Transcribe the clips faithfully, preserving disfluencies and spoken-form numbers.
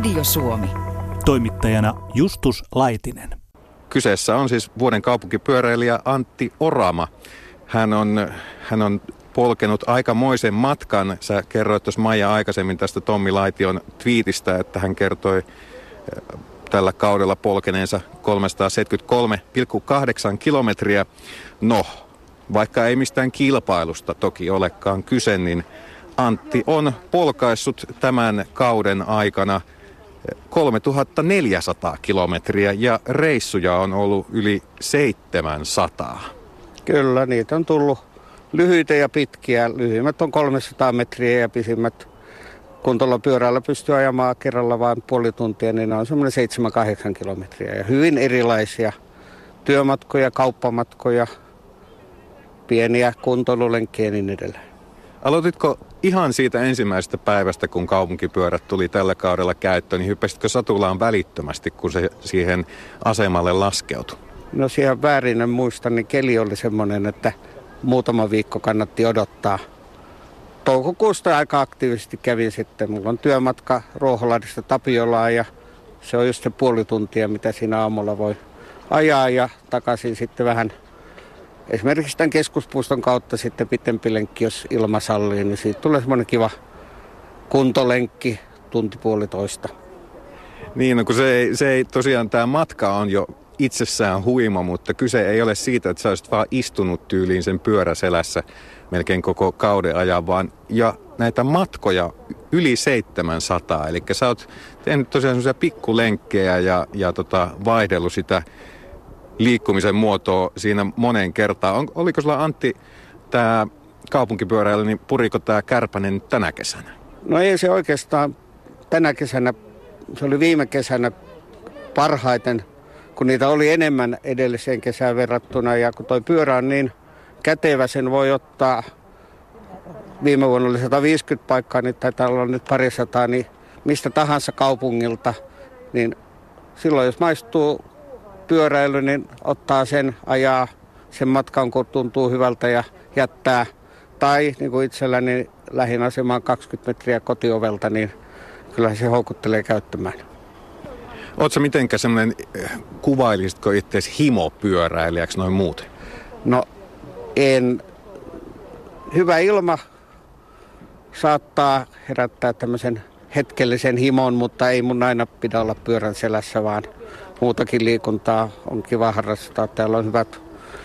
Radio Suomi. Toimittajana Justus Laitinen. Kyseessä on siis vuoden kaupunkipyöräilijä Antti Orama. Hän on, hän on polkenut aikamoisen matkan. Sä kerroit tuossa Maija aikaisemmin tästä Tommi Laition twiitistä, että hän kertoi tällä kaudella polkeneensa kolmesataaseitsemänkymmentäkolme pilkku kahdeksan kilometriä. No, vaikka ei mistään kilpailusta toki olekaan kyse, niin Antti on polkaissut tämän kauden aikana kolmetuhattaneljäsataa kilometriä ja reissuja on ollut yli seitsemänsataa. Kyllä, niitä on tullut lyhyitä ja pitkiä. Lyhyimmät on kolmesataa metriä ja pisimmät, kun tuolla pyörällä pystyy ajamaan kerralla vain puoli tuntia, niin ne on semmoinen seitsemän kahdeksan kilometriä. Ja hyvin erilaisia työmatkoja, kauppamatkoja, pieniä kuntoilulenkkejä ja niin edelleen. Aloititko ihan siitä ensimmäisestä päivästä, kun kaupunkipyörät tuli tällä kaudella käyttöön, niin hyppäsitkö satulaan välittömästi, kun se siihen asemalle laskeutui? No siihen väärin en muista, niin keli oli semmoinen, että muutama viikko kannatti odottaa. Toukokuusta aika aktiivisesti kävin sitten. Mulla on työmatka Ruoholahdesta Tapiolaan ja se on just se puoli tuntia, mitä siinä aamulla voi ajaa ja takaisin sitten vähän. Esimerkiksi tämän keskuspuiston kautta sitten pitempi lenkki, jos ilma sallii, niin siitä tulee semmoinen kiva kuntolenkki, tunti puolitoista. Niin, no kun se ei, se ei tosiaan, tämä matka on jo itsessään huima, mutta kyse ei ole siitä, että sä olisit vaan istunut tyyliin sen pyöräselässä melkein koko kauden ajan, vaan ja näitä matkoja yli seitsemänsataa. Eli sä oot tehnyt tosiaan semmoisia pikkulenkkejä ja, ja tota, vaihdellut sitä liikkumisen muotoa siinä moneen kertaan. On, oliko sulla, Antti, tämä kaupunkipyöräily, niin puriko tämä kärpänen tänä kesänä? No ei se oikeastaan tänä kesänä, se oli viime kesänä parhaiten, kun niitä oli enemmän edelliseen kesään verrattuna. Ja kun toi pyörä on niin kätevä, sen voi ottaa, viime vuonna oli sata viisikymmentä paikkaa, niin taitaa olla nyt parisataa, niin mistä tahansa kaupungilta, niin silloin jos maistuu pyöräily, niin ottaa sen, ajaa sen matkan, kun tuntuu hyvältä ja jättää. Tai niin kuin itselläni lähin asemaan kaksikymmentä metriä kotiovelta, niin kyllä se houkuttelee käyttämään. Oletko mitenkä semmoinen, kuvailisitko itseäsi himopyöräilijäksi noin muuten? No en. Hyvä ilma saattaa herättää tämmöisen hetkellisen himon, mutta ei mun aina pidä olla pyörän selässä, vaan muutakin liikuntaa on kiva harrastaa. Täällä on hyvät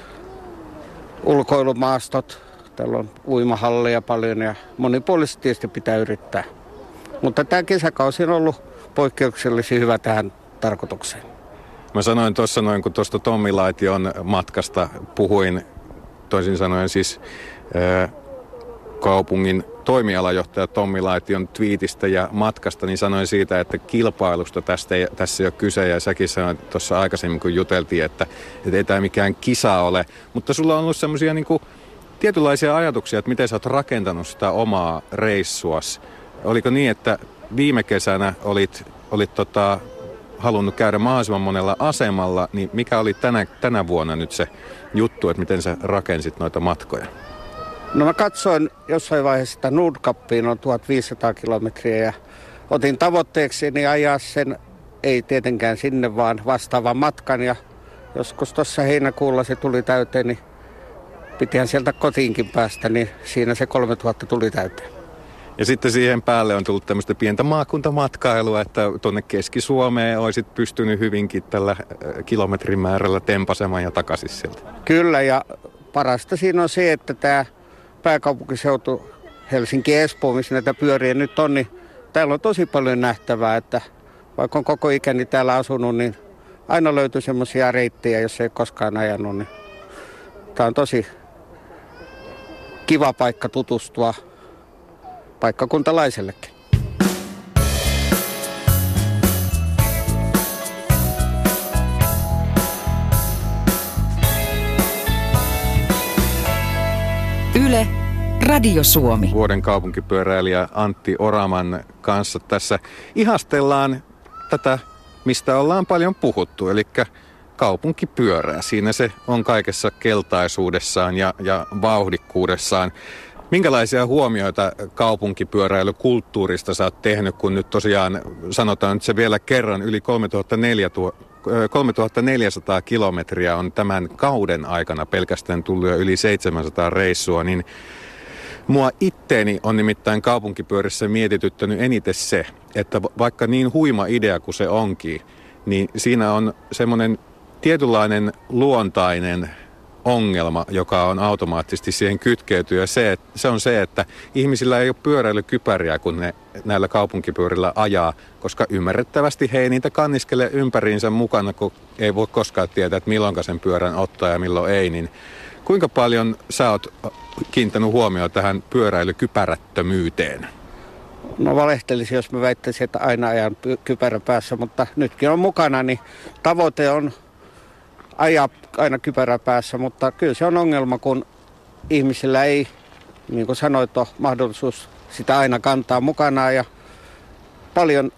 ulkoilumaastot, täällä on uimahalleja paljon ja monipuolisesti tietysti pitää yrittää. Mutta tämä kesäkausi on ollut poikkeuksellisen hyvä tähän tarkoitukseen. Mä sanoin tuossa noin, kun tuosta Tommi Laition matkasta puhuin, toisin sanoen siis ää, kaupungin toimialajohtaja Tommi Laition twiitistä ja matkasta, niin sanoin siitä, että kilpailusta tästä ei, tässä ei ole kyse. Ja säkin sanoit tuossa aikaisemmin, kun juteltiin, että, että ei tämä mikään kisa ole. Mutta sulla on ollut semmoisia niin kuin tietynlaisia ajatuksia, että miten sä oot rakentanut sitä omaa reissuasi. Oliko niin, että viime kesänä olit, olit tota, halunnut käydä mahdollisimman monella asemalla, niin mikä oli tänä, tänä vuonna nyt se juttu, että miten sä rakensit noita matkoja? No mä katsoin jossain vaiheessa, että Nordkappiin on tuhatviisisataa kilometriä ja otin tavoitteeksi niin ajaa sen, ei tietenkään sinne, vaan vastaavan matkan. Ja joskus tuossa heinäkuulla se tuli täyteen, niin pitihän sieltä kotiinkin päästä, niin siinä se kolmetuhatta tuli täyteen. Ja sitten siihen päälle on tullut tämmöistä pientä maakuntamatkailua, että tuonne Keski-Suomeen olisit pystynyt hyvinkin tällä kilometrimäärällä tempasemaan ja takaisin sieltä. Kyllä, ja parasta siinä on se, että tämä pääkaupunkiseutu Helsinki ja Espoo, missä näitä pyöriä nyt on, niin täällä on tosi paljon nähtävää, että vaikka on koko ikäni täällä asunut, niin aina löytyy semmoisia reittejä, jos ei koskaan ajanut. Niin tämä on tosi kiva paikka tutustua paikkakuntalaisellekin. Yle, Radio Suomi. Vuoden kaupunkipyöräilijä Antti Oraman kanssa tässä ihastellaan tätä, mistä ollaan paljon puhuttu, eli kaupunkipyörää. Siinä se on kaikessa keltaisuudessaan ja, ja vauhdikkuudessaan. Minkälaisia huomioita kaupunkipyöräilykulttuurista sä oot tehnyt, kun nyt tosiaan sanotaan nyt se vielä kerran, yli kolmetuhattaneljäsataa kilometriä on tämän kauden aikana pelkästään tullut jo yli seitsemänsataa reissua, niin mua itteeni on nimittäin kaupunkipyörissä mietityttänyt eniten se, että vaikka niin huima idea kuin se onkin, niin siinä on semmoinen tietynlainen luontainen ongelma, joka on automaattisesti siihen kytkeytyy. Ja se, se on se, että ihmisillä ei ole pyöräilykypäriä, kun ne näillä kaupunkipyörillä ajaa, koska ymmärrettävästi he ei niitä kanniskele ympäriinsä mukana, kun ei voi koskaan tietää, että milloin sen pyörän ottaa ja milloin ei. Niin kuinka paljon sä oot kiinnittänyt huomioon tähän pyöräilykypärättömyyteen? No valehtelisin, jos mä väittäisin, että aina ajan kypärä päässä, mutta nytkin on mukana, niin tavoite on ajaa aina kypärä päässä, mutta kyllä se on ongelma, kun ihmisillä ei, niin kuin sanoit, ole mahdollisuus sitä aina kantaa mukanaan. Ja paljon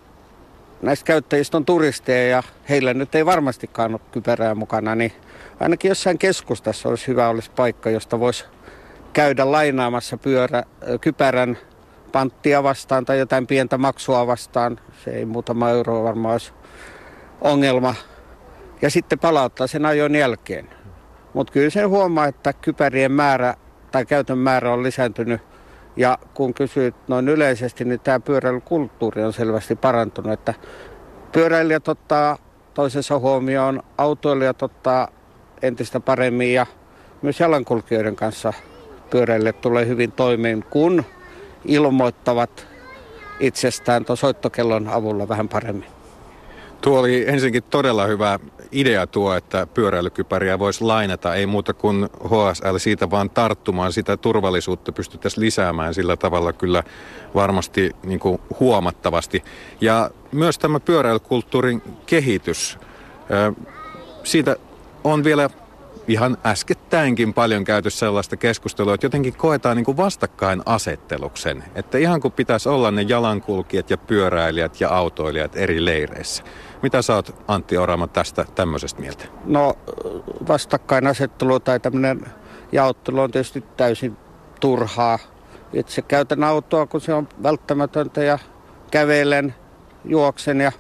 näistä käyttäjistä on turisteja ja heillä nyt ei varmastikaan ole kypärää mukana, niin ainakin jossain keskustassa olisi hyvä olisi paikka, josta voisi käydä lainaamassa pyörä, kypärän panttia vastaan tai jotain pientä maksua vastaan. Se ei muutama euroa varmaan olisi ongelma. Ja sitten palauttaa sen ajon jälkeen. Mutta kyllä se huomaa, että kypärien määrä tai käytön määrä on lisääntynyt. Ja kun kysyt noin yleisesti, niin tämä pyöräilykulttuuri on selvästi parantunut. Että pyöräilijät ottaa toisensa huomioon, autoilijat ottaa entistä paremmin ja myös jalankulkijoiden kanssa pyöräilijät tulee hyvin toimeen, kun ilmoittavat itsestään tuon soittokellon avulla vähän paremmin. Tuo oli ensinnäkin todella hyvä idea tuo, että pyöräilykypäriä voisi lainata. Ei muuta kuin H S L siitä vaan tarttumaan. Sitä turvallisuutta pystyttäisiin lisäämään sillä tavalla kyllä varmasti niin kuin huomattavasti. Ja myös tämä pyöräilykulttuurin kehitys. Siitä on vielä ihan äskettäinkin paljon käyty sellaista keskustelua, että jotenkin koetaan niin kuin vastakkainasetteluksen. Että ihan kuin pitäisi olla ne jalankulkijat ja pyöräilijät ja autoilijat eri leireissä. Mitä sä oot, Antti Orama, tästä tämmöisestä mieltä? No vastakkainasettelu tai tämmöinen jaottelu on tietysti täysin turhaa. Itse käytän autoa, kun se on välttämätöntä ja kävelen, juoksen ja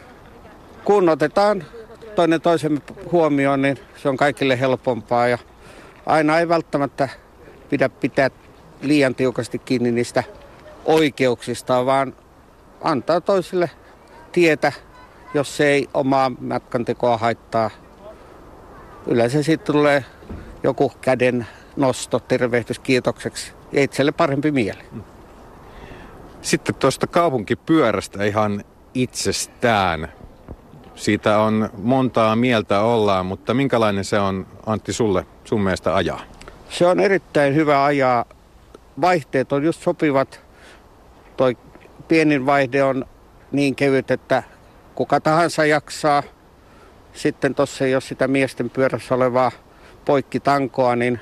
kun otetaan toinen toisemme huomioon, niin se on kaikille helpompaa ja aina ei välttämättä pidä pitää liian tiukasti kiinni niistä oikeuksista, vaan antaa toisille tietä, jos se ei omaa matkantekoa haittaa. Yleensä siitä tulee joku käden nosto, tervehdys kiitokseksi ja itselle parempi mieli. Sitten tuosta kaupunkipyörästä ihan itsestään. Siitä on montaa mieltä ollaan, mutta minkälainen se on, Antti, sulle, sun mielestä ajaa? Se on erittäin hyvä ajaa. Vaihteet on just sopivat. Toi pienin vaihde on niin kevyt, että kuka tahansa jaksaa. Sitten tuossa ei ole sitä miesten pyörässä olevaa poikkitankoa, niin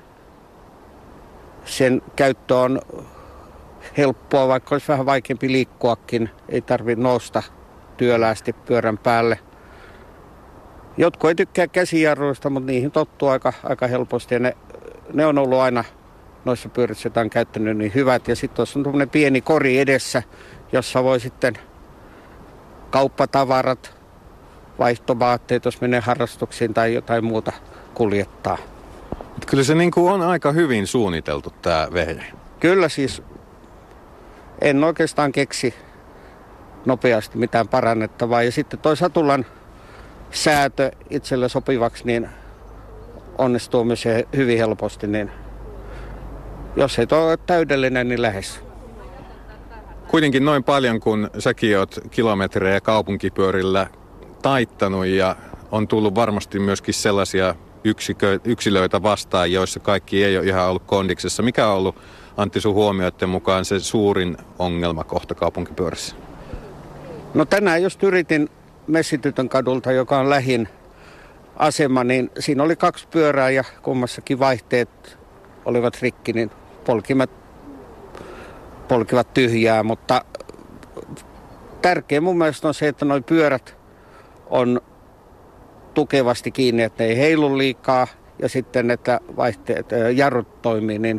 sen käyttö on helppoa, vaikka olisi vähän vaikeampi liikkuakin. Ei tarvitse nousta työläästi pyörän päälle. Jotkut ei tykkää käsijarruista, mutta niihin tottuu aika, aika helposti. Ja ne, ne on ollut aina noissa pyörissä, joita on käyttänyt, niin hyvät. Ja sitten tuossa on tuommoinen pieni kori edessä, jossa voi sitten kauppatavarat, vaihtovaatteet, jos menee harrastuksiin tai jotain muuta kuljettaa. Kyllä se niin kuin on aika hyvin suunniteltu tämä vehje. Kyllä siis. En oikeastaan keksi nopeasti mitään parannettavaa. Ja sitten toi satulan säätö itselle sopivaksi, niin onnistuu myös hyvin helposti. Niin jos ei ole täydellinen, niin lähes. Kuitenkin noin paljon, kun säkin oot kilometrejä kaupunkipyörillä taittanut ja on tullut varmasti myöskin sellaisia yksikö, yksilöitä vastaan, joissa kaikki ei ole ihan ollut kondiksessa. Mikä on ollut, Antti, sun huomioiden mukaan se suurin ongelma kohta kaupunkipyörissä? No tänään just yritin Messitytön kadulta, joka on lähin asema, niin siinä oli kaksi pyörää ja kummassakin vaihteet olivat rikki, niin polkimet polkivat tyhjää, mutta tärkeä mun mielestä on se, että nuo pyörät on tukevasti kiinni, että ei heilu liikaa ja sitten, että vaihteet, jarrut toimii, niin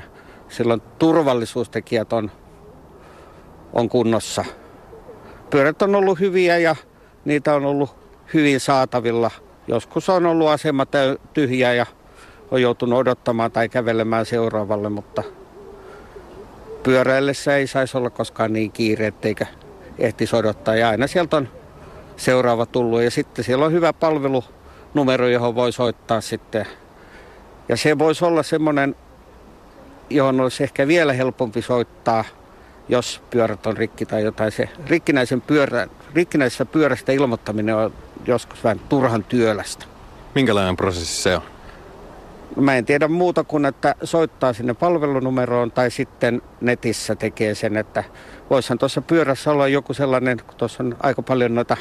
silloin turvallisuustekijät on, on kunnossa. Pyörät on ollut hyviä ja niitä on ollut hyvin saatavilla. Joskus on ollut asema tyhjä ja on joutunut odottamaan tai kävelemään seuraavalle, mutta pyöräillessä ei saisi olla koskaan niin kiire, etteikö ehtisi odottaa. Ja aina sieltä on seuraava tullut ja sitten siellä on hyvä palvelunumero, johon voi soittaa sitten. Ja se voisi olla semmoinen, johon olisi ehkä vielä helpompi soittaa, jos pyörät on rikki tai jotain. Se rikkinäisen pyörä, rikkinäisessä pyörästä ilmoittaminen on joskus vähän turhan työlästä. Minkälainen prosessi se on? Mä en tiedä muuta kuin, että soittaa sinne palvelunumeroon tai sitten netissä tekee sen, että voisihan tuossa pyörässä olla joku sellainen, kun tuossa on aika paljon noita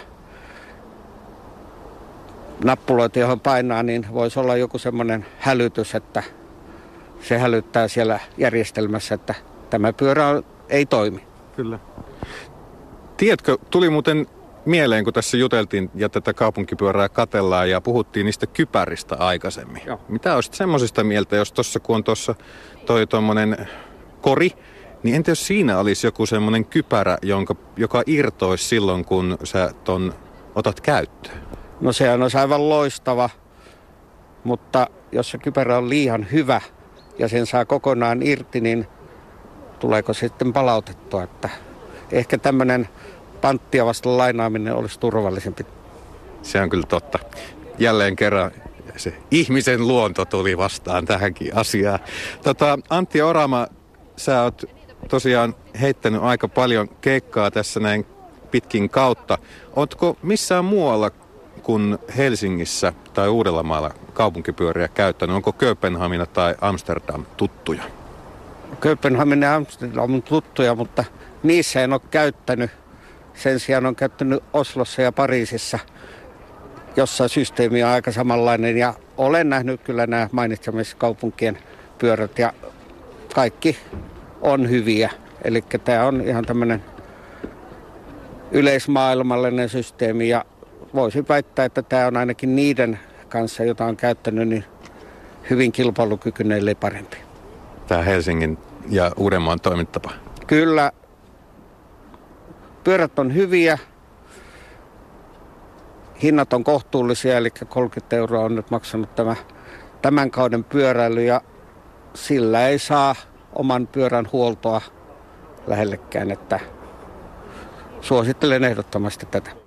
nappuloita, johon painaa, niin voisi olla joku semmoinen hälytys, että se hälyttää siellä järjestelmässä, että tämä pyörä ei toimi. Kyllä. Tiedätkö, tuli muuten mieleen, kun tässä juteltiin ja tätä kaupunkipyörää katellaan ja puhuttiin niistä kypäristä aikaisemmin. Joo. Mitä olisit semmoisista mieltä, jos tuossa kun on tuossa toi tuommoinen kori, niin entä jos siinä olisi joku semmoinen kypärä, jonka, joka irtoisi silloin, kun sä ton otat käyttöön? No sehän on aivan loistava, mutta jos se kypärä on liian hyvä ja sen saa kokonaan irti, niin tuleeko sitten palautettua, että ehkä tämmöinen panttia vasta lainaaminen olisi turvallisempi. Se on kyllä totta. Jälleen kerran se ihmisen luonto tuli vastaan tähänkin asiaan. Tota, Antti Orama, sä oot tosiaan heittänyt aika paljon keikkaa tässä näin pitkin kautta. Ootko missään muualla kuin Helsingissä tai Uudellamaalla kaupunkipyöriä käyttänyt? Onko Kööpenhamina tai Amsterdam tuttuja? Kööpenhamina ja Amsterdam on tuttuja, mutta niissä en ole käyttänyt. Sen sijaan on käyttänyt Oslossa ja Pariisissa, jossa systeemi on aika samanlainen. Ja olen nähnyt kyllä nämä mainitsemissa kaupunkien pyörät ja kaikki on hyviä. Eli tämä on ihan tämmöinen yleismaailmallinen systeemi ja voisin väittää, että tämä on ainakin niiden kanssa, jota on käyttänyt, niin hyvin kilpailukykyinen, ellei parempi. Tämä Helsingin ja Uudenmaan toimintatapa. Kyllä. Pyörät on hyviä. Hinnat on kohtuullisia, eli kolmekymmentä euroa on nyt maksanut tämä, tämän kauden pyöräily ja sillä ei saa oman pyörän huoltoa lähellekään, että suosittelen ehdottomasti tätä.